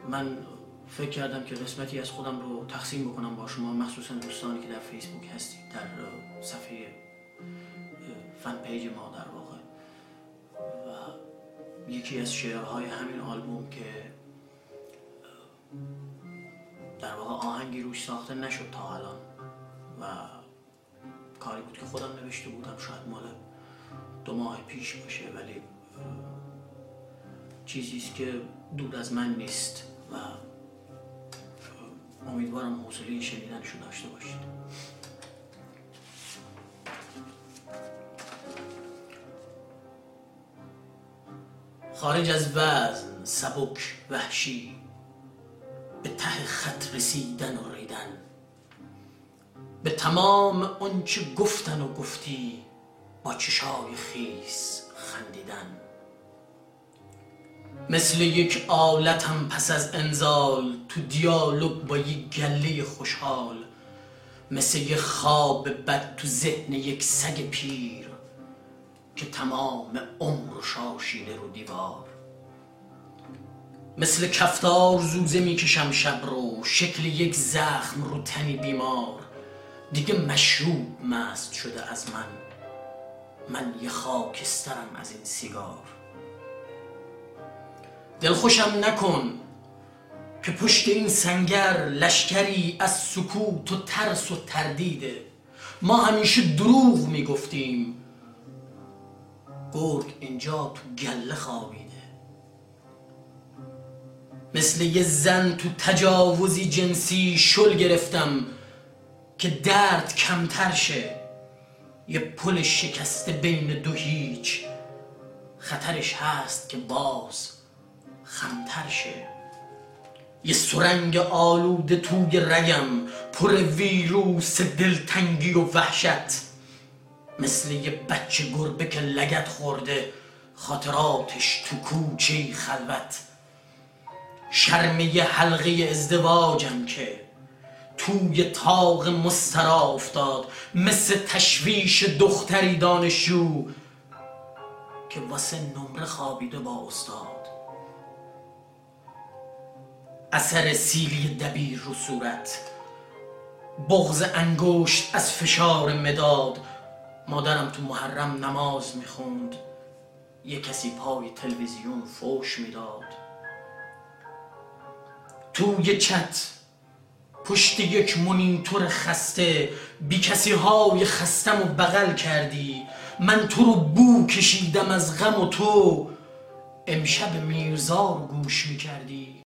من فکر کردم که قسمتی از خودم رو تقسیم بکنم با شما، مخصوصا دوستانی که در فیسبوک هستید، در صفحه فن پیج ما در واقع. و یکی از شعرهای همین آلبوم که در واقع آهنگی روش ساخته نشد تا الان و کاری بود که خودم نوشته بودم، شاید مال 2 ماه پیش باشه، ولی چیزیست که دور از من نیست و امیدوارم حوصله شنیدنشو داشته باشید. خارج از وزن، سبک، وحشی، به ته خط رسیدن و ریدن، به تمام آنچه گفتن و گفتی با چشای خیس خندیدن. مثل یک آلتم پس از انزال تو دیالوگ با یک گله خوشحال، مثل یک خواب بد تو ذهن یک سگ پیر که تمام عمر شاشیده رو دیوار. مثل کفتار زوزه میکشم شب رو، شکل یک زخم رو تنی بیمار. دیگه مشروب مست شده از من یه خاکسترم از این سیگار. دلخوشم نکن که پشت این سنگر لشکری از سکوت و ترس و تردیده. ما همیشه دروغ میگفتیم، گرگ اینجا تو گله خوابیده. مثل یه زن تو تجاوزی جنسی شل گرفتم که درد کمتر شه. یه پل شکسته بین 2 هیچ، خطرش هست که باز خمتر شه. یه سرنگ آلوده توی رگم، پر ویروس دلتنگی و وحشت. مثل یه بچه گربه که لگد خورده، خاطراتش تو کوچه خلوت. شرم یه حلقه ازدواجم که توی طاق مسترا افتاد، مثل تشویش دختری دانشجو که واسه نمره خوابیده با استاد. اثر سیلی دبیر رو صورت، بغض انگشت از فشار مداد. مادرم تو محرم نماز میخوند، یه کسی پای تلویزیون فوش میداد. توی چت پشت یک مونیتور خسته، بی کسی های خستم و بغل کردی. من تو رو بو کشیدم از غم و تو امشب میرزا رو گوش میکردی.